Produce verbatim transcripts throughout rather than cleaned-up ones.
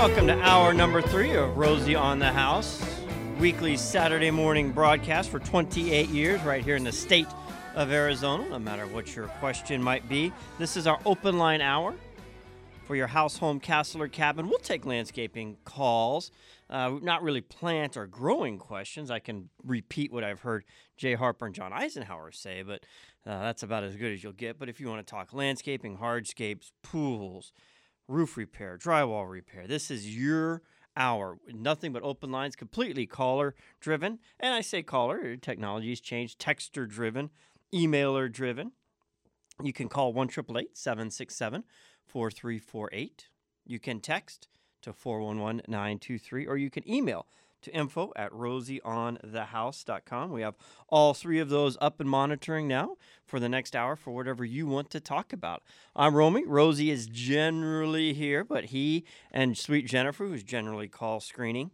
Welcome to hour number three of Rosie on the House, weekly Saturday morning broadcast for twenty-eight years right here in the state of Arizona, no matter what your question might be. This is our open line hour for your house, home, castle, or cabin. We'll take landscaping calls, uh, not really plant or growing questions. I can repeat what I've heard Jay Harper and John Eisenhower say, but uh, that's about as good as you'll get. But if you want to talk landscaping, hardscapes, pools, roof repair, drywall repair, this is your hour. Nothing but open lines, completely caller driven. And I say caller, technology's changed, texter driven, emailer driven. You can call one eight eight eight, seven six seven, four three four eight. You can text to four one one, nine two three, or you can email to info at rosie on the house dot com. We have all three of those up and monitoring now for the next hour for whatever you want to talk about. I'm Romy. Rosie is generally here, but he and sweet Jennifer, who's generally call screening,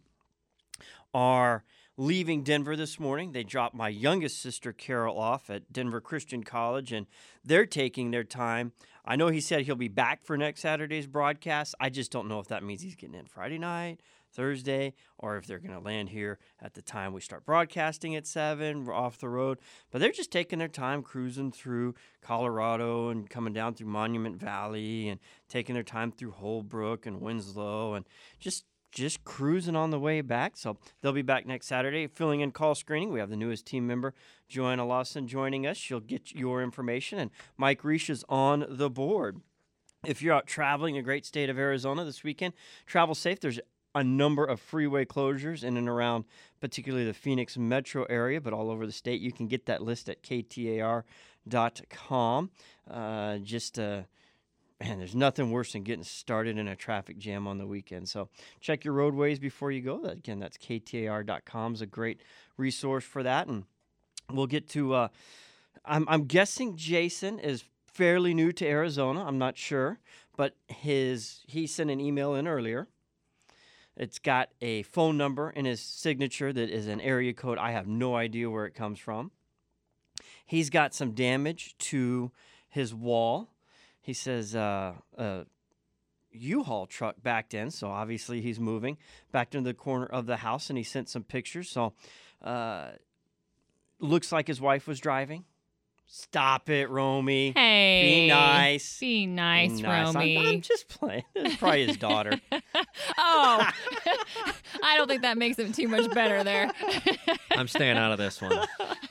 are leaving Denver this morning. They dropped my youngest sister, Carol, off at Denver Christian College, and they're taking their time. I know he said he'll be back for next Saturday's broadcast. I just don't know if that means he's getting in Friday night, Thursday, or if they're going to land here at the time we start broadcasting at seven. We're off the road. But they're just taking their time cruising through Colorado and coming down through Monument Valley and taking their time through Holbrook and Winslow and just just cruising on the way back. So they'll be back next Saturday. Filling in call screening, we have the newest team member, Joanna Lawson, joining us. She'll get your information, and Mike Reish is on the board. If you're out traveling in the great state of Arizona this weekend, travel safe. There's a number of freeway closures in and around particularly the Phoenix metro area, but all over the state. You can get that list at K T A R dot com. Uh, just uh, Man, there's nothing worse than getting started in a traffic jam on the weekend. So check your roadways before you go. That, again, that's K T A R dot com is a great resource for that. And we'll get to, uh, I'm, I'm guessing Jason is fairly new to Arizona. I'm not sure. But his he sent an email in earlier. It's got a phone number in his signature that is an area code. I have no idea where it comes from. He's got some damage to his wall. He says uh, a U-Haul truck backed in, so obviously he's moving, backed into the corner of the house, and he sent some pictures. So uh, looks like his wife was driving. Stop it, Romy. Hey. Be nice. Be nice, Be nice. Romy. I'm, I'm just playing. It's probably his daughter. Oh, I don't think that makes it too much better there. I'm staying out of this one.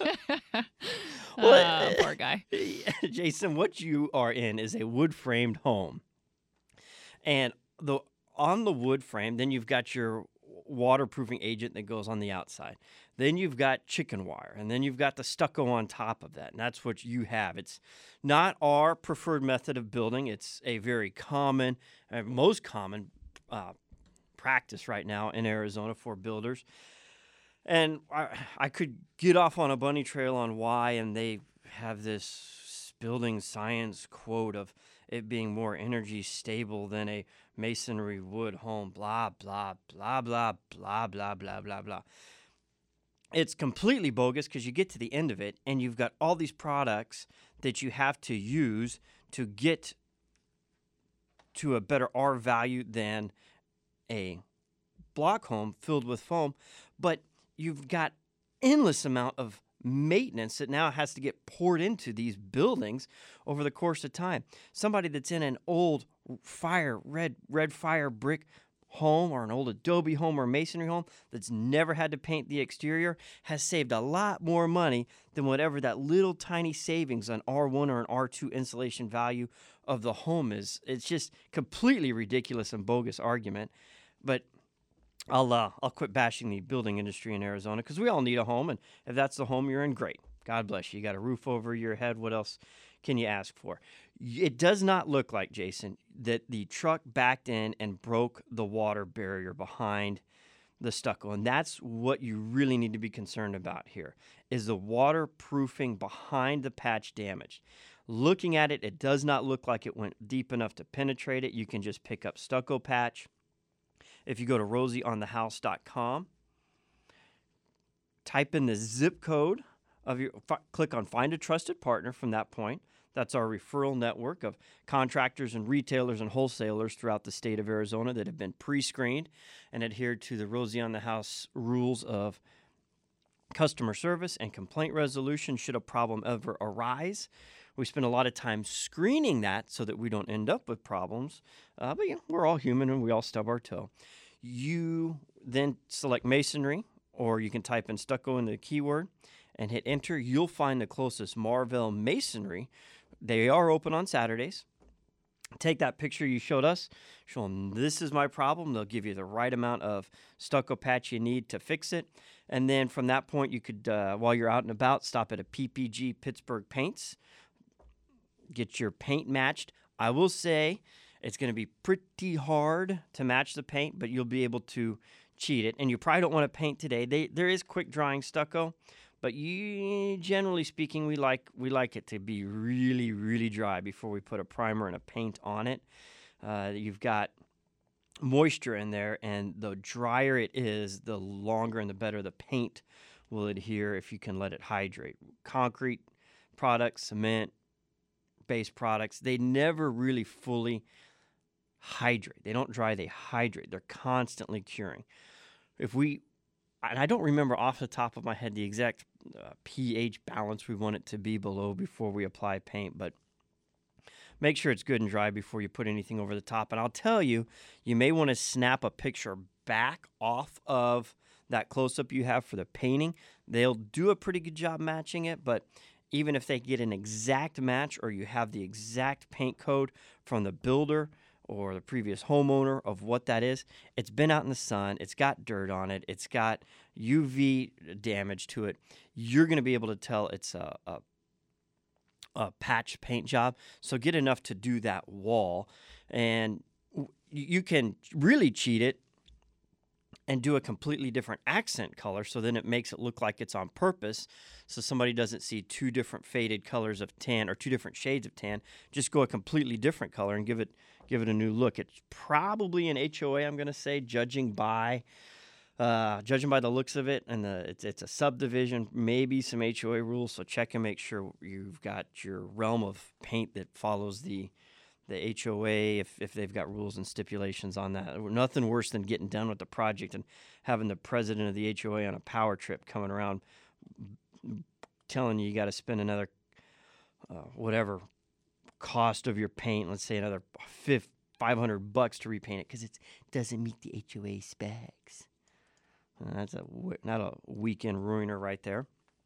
Well, oh, poor guy. Jason, what you are in is a wood-framed home. And the on the wood frame, then you've got your waterproofing agent that goes on the outside. Then you've got chicken wire, and then you've got the stucco on top of that, and that's what you have. It's not our preferred method of building. It's a very common, uh, most common uh, practice right now in Arizona for builders. And I, I could get off on a bunny trail on why, and they have this building science quote of it being more energy stable than a masonry wood home, blah, blah, blah, blah, blah, blah, blah, blah, blah. It's completely bogus because you get to the end of it, and you've got all these products that you have to use to get to a better R value than a block home filled with foam, but you've got endless amount of maintenance that now has to get poured into these buildings over the course of time. Somebody that's in an old fire, red, red fire brick home or an old adobe home or masonry home that's never had to paint the exterior has saved a lot more money than whatever that little tiny savings on R one or an R two insulation value of the home is. It's just completely ridiculous and bogus argument. But I'll uh, I'll quit bashing the building industry in Arizona because we all need a home, and if that's the home you're in, great. God bless you. You got a roof over your head. What else can you ask for? It does not look like, Jason, that the truck backed in and broke the water barrier behind the stucco, and that's what you really need to be concerned about here, is the waterproofing behind the patch damaged. Looking at it, it does not look like it went deep enough to penetrate it. You can just pick up stucco patch. If you go to rosie on the house dot com, type in the zip code of your, f- click on Find a Trusted Partner from that point. That's our referral network of contractors and retailers and wholesalers throughout the state of Arizona that have been pre-screened and adhered to the Rosie on the House rules of customer service and complaint resolution should a problem ever arise. We spend a lot of time screening that so that we don't end up with problems. Uh, but, you know, we're all human and we all stub our toe. You then select masonry, or you can type in stucco into the keyword and hit enter. You'll find the closest Marvell Masonry. They are open on Saturdays. Take that picture you showed us, show them this is my problem. They'll give you the right amount of stucco patch you need to fix it. And then from that point, you could, uh, while you're out and about, stop at a P P G Pittsburgh Paints. Get your paint matched. I will say it's going to be pretty hard to match the paint, but you'll be able to cheat it. And you probably don't want to paint today. They, there is quick drying stucco, but you, generally speaking, we like we like it to be really, really dry before we put a primer and a paint on it. Uh, you've got moisture in there, and the drier it is, the longer and the better the paint will adhere if you can let it hydrate. Concrete products, cement, based products, they never really fully hydrate. They don't dry, they hydrate. They're constantly curing. If we, and I don't remember off the top of my head the exact uh, pH balance we want it to be below before we apply paint, but make sure it's good and dry before you put anything over the top. And I'll tell you, you may want to snap a picture back off of that close-up you have for the painting. They'll do a pretty good job matching it, but even if they get an exact match or you have the exact paint code from the builder or the previous homeowner of what that is, it's been out in the sun, it's got dirt on it, it's got U V damage to it, you're going to be able to tell it's a, a, a patch paint job. So get enough to do that wall. And you can really cheat it and do a completely different accent color, so then it makes it look like it's on purpose, so somebody doesn't see two different faded colors of tan or two different shades of tan. Just go a completely different color and give it give it a new look. It's probably an H O A, I'm going to say, judging by uh, judging by the looks of it, and the it's, it's a subdivision, maybe some H O A rules, so check and make sure you've got your realm of paint that follows the the H O A, if, if they've got rules and stipulations on that. Nothing worse than getting done with the project and having the president of the H O A on a power trip coming around telling you you got to spend another, uh, whatever cost of your paint, let's say another five hundred bucks to repaint it because it doesn't meet the H O A specs. Uh, that's a, not a weekend ruiner right there.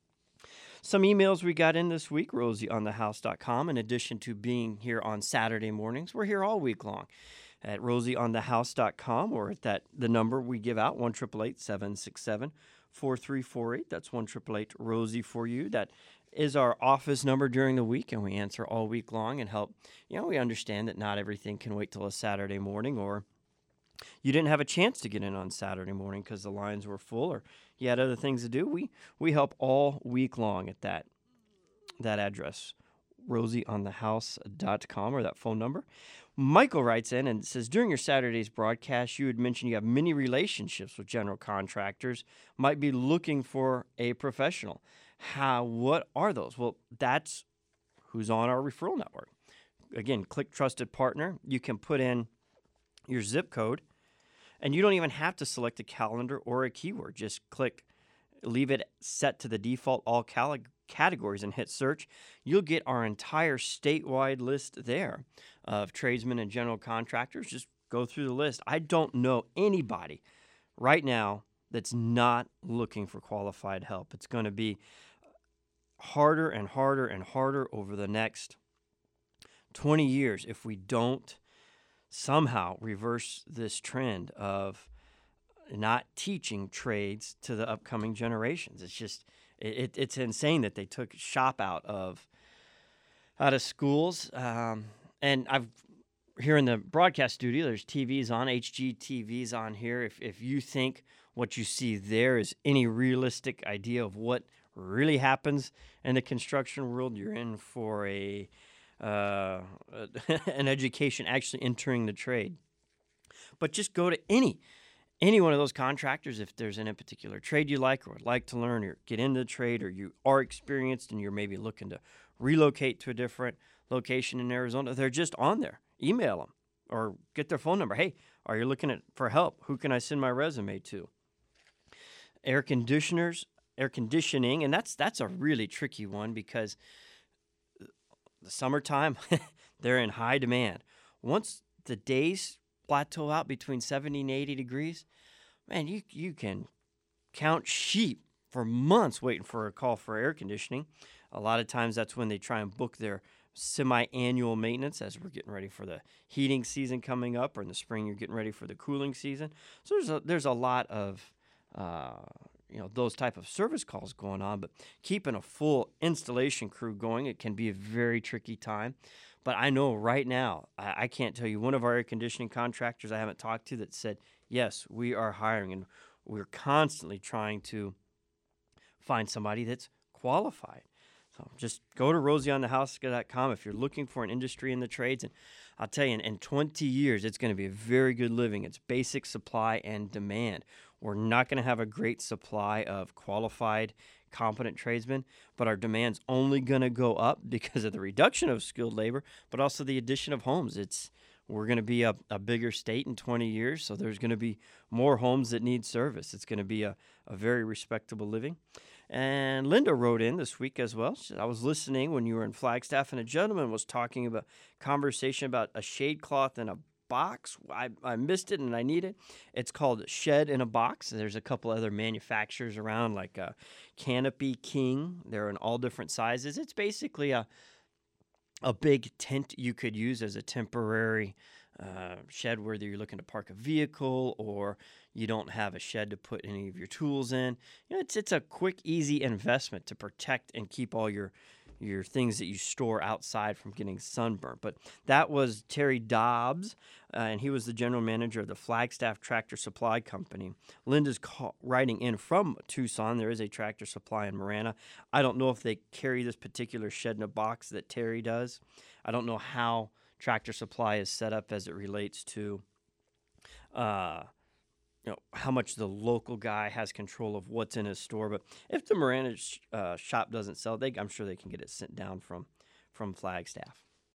Some emails we got in this week, rosie on the house dot com. In addition to being here on Saturday mornings, we're here all week long at rosie on the house dot com, or at that the number we give out, one eight eight eight, seven six seven, four three four eight. That's one eight eight eight, rosie for you. That is our office number during the week, and we answer all week long and help. You know, we understand that not everything can wait till a Saturday morning, or you didn't have a chance to get in on Saturday morning because the lines were full or you had other things to do. We we help all week long at that that address, rosie on the house dot com, or that phone number. Michael writes in and says, during your Saturday's broadcast, you had mentioned you have many relationships with general contractors, might be looking for a professional. How? What are those? Well, that's who's on our referral network. Again, click Trusted Partner. You can put in your zip code, and you don't even have to select a calendar or a keyword. Just click, leave it set to the default all cal- categories and hit search. You'll get our entire statewide list there of tradesmen and general contractors. Just go through the list. I don't know anybody right now that's not looking for qualified help. It's going to be harder and harder and harder over the next twenty years if we don't somehow reverse this trend of not teaching trades to the upcoming generations. It's just, it, it's insane that they took shop out of out of schools. Um, and I've here in the broadcast studio, there's T Vs on, H G T Vs on here. If if you think what you see there is any realistic idea of what really happens in the construction world, you're in for a Uh, an education actually entering the trade. But just go to any any one of those contractors if there's in a particular trade you like or would like to learn or get into the trade, or you are experienced and you're maybe looking to relocate to a different location in Arizona, they're just on there. Email them or get their phone number. Hey, are you looking at for help? Who can I send my resume to? Air conditioners, air conditioning, and that's that's a really tricky one because the summertime, they're in high demand. Once the days plateau out between seventy and eighty degrees, man, you you can count sheep for months waiting for a call for air conditioning. A lot of times that's when they try and book their semi-annual maintenance as we're getting ready for the heating season coming up, or in the spring you're getting ready for the cooling season. So there's a, there's a lot of uh, you know those type of service calls going on, but keeping a full installation crew going, it can be a very tricky time. But I know right now, I, I can't tell you one of our air conditioning contractors I haven't talked to that said, yes, we are hiring, and we're constantly trying to find somebody that's qualified. So just go to rosie on the house dot com if you're looking for an industry in the trades. And I'll tell you, in, in twenty years, it's going to be a very good living. It's basic supply and demand. We're not going to have a great supply of qualified, competent tradesmen, but our demand's only going to go up because of the reduction of skilled labor, but also the addition of homes. It's We're going to be a, a bigger state in twenty years, so there's going to be more homes that need service. It's going to be a, a very respectable living. And Linda wrote in this week as well. She said, I was listening when you were in Flagstaff, and a gentleman was talking about conversation about a shade cloth in a box. I, I missed it, and I need it. It's called Shed in a Box. There's a couple other manufacturers around, like uh, Canopy King. They're in all different sizes. It's basically a a big tent you could use as a temporary uh, shed, whether you're looking to park a vehicle or you don't have a shed to put any of your tools in. You know, it's it's a quick, easy investment to protect and keep all your your things that you store outside from getting sunburned. But that was Terry Dobbs, uh, and he was the general manager of the Flagstaff Tractor Supply Company. Linda's call, writing in from Tucson. There is a tractor supply in Marana. I don't know if they carry this particular shed in a box that Terry does. I don't know how Tractor Supply is set up as it relates to uh, you know, how much the local guy has control of what's in his store. But if the Marana sh- uh, shop doesn't sell, they I'm sure they can get it sent down from from Flagstaff.